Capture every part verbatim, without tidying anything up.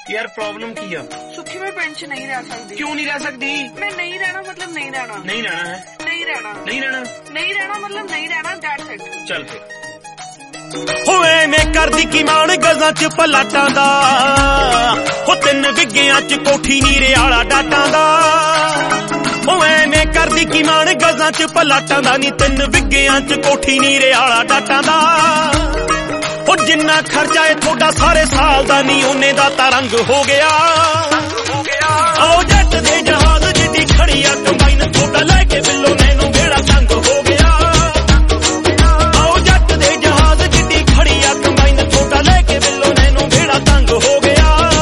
यार प्रॉब्लम की है? सुखी मैं पिंड च नहीं रह सकती। क्यों नहीं रह सकती? मैं नहीं रहना मतलब नहीं रहना। नहीं रहना है? नहीं रहना। नहीं रहना? नहीं रहना मतलब नहीं रहना। That's it. चल फिर। होए मैं करदी की मान गजां च पलाटां दा, हो तिन विग्गियां च कोठी नीरे आला डाटां दा। होए मैं करदी की मान गजां च पलाटां दा, नी तिन विग्गियां च कोठी नीरे आला डाटां दा। हो जिन्ना खर्चा है थोड़ा सारे साल दा, नी ओने दा तां रंग हो गया। आओ जट दे जहाज जिद्दी खड़ी आ कंबाइन, थोड़ा लैके बिल्लो नैनू बेड़ा तंग हो गया। आओ जट दे जहाज जिद्दी खड़ी आ कंबाइन, थोड़ा लैके बिल्लो नैनू बेड़ा तंग हो गया।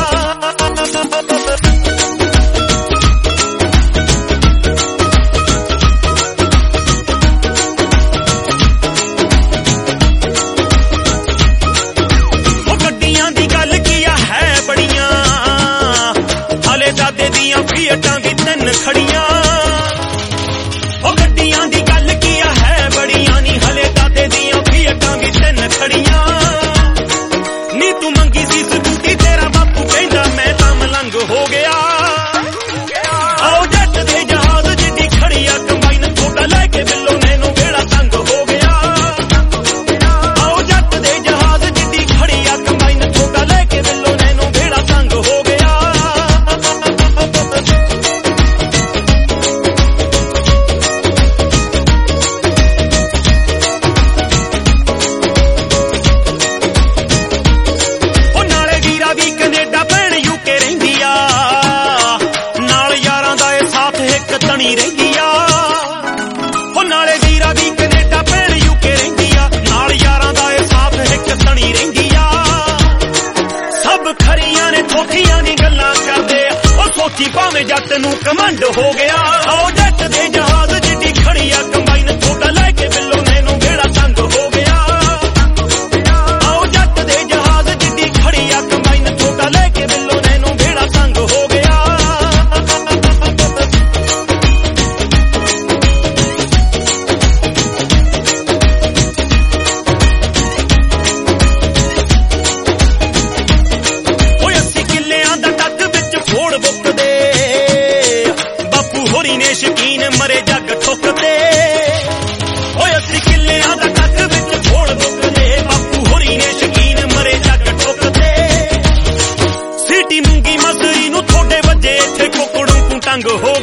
दादे दियां फीयटां दी तिन खड़ियां, ओ गड्डियां दी गल किया है बड़ियां नी, हले दादे दियां फीयटां दी तिन खड़ियां। नी तू मंगी सी स्कूटी तेरा बापू कहंदा मैं तां मलंग हो गया। आओ जट दे जहाज जिद्दी खड़ी आ कंबाइन, थोड़ा लैके बिल्लो नैनू बेड़ा तंग हो गया। आओ जट दे जहाज जिद्दी खड़ी आ कंबाइन, थोड़ा लैके बिल्लो नैनू बेड़ा तंग हो गया। तणी रहिंदी आ हो नाले वीरा दी कनेडा भैण यूके रहिंदी आ, नाल यारां दा ए साथ हिक तणी रहिंदी आ। सब खरियां ने थोखियां दी गल्लां करदे ओ सोची भावें जट नूं कमंड हो गया। आओ जट दे जहाज जिद्दी खड़ी आ कंबाइन, थोड़ा लैके बिल्लो नैनू बेड़ा तंग हो गया। आओ जट दे जहाज जिद्दी खड़ी आ कंबाइन, थोड़ा लैके बिल्लो नैनू बेड़ा तंग हो गया। शकीन मरे जग ठोकदे, ओए अस्सी किल्लियां दा टक विच फोड़ बुकदे, बापू होरी ने शकीन मरे जग ठोकदे। सीटी मूंगी मसरी नूं थोड़े वजे इत्थे कुकड़ू कू टंग हो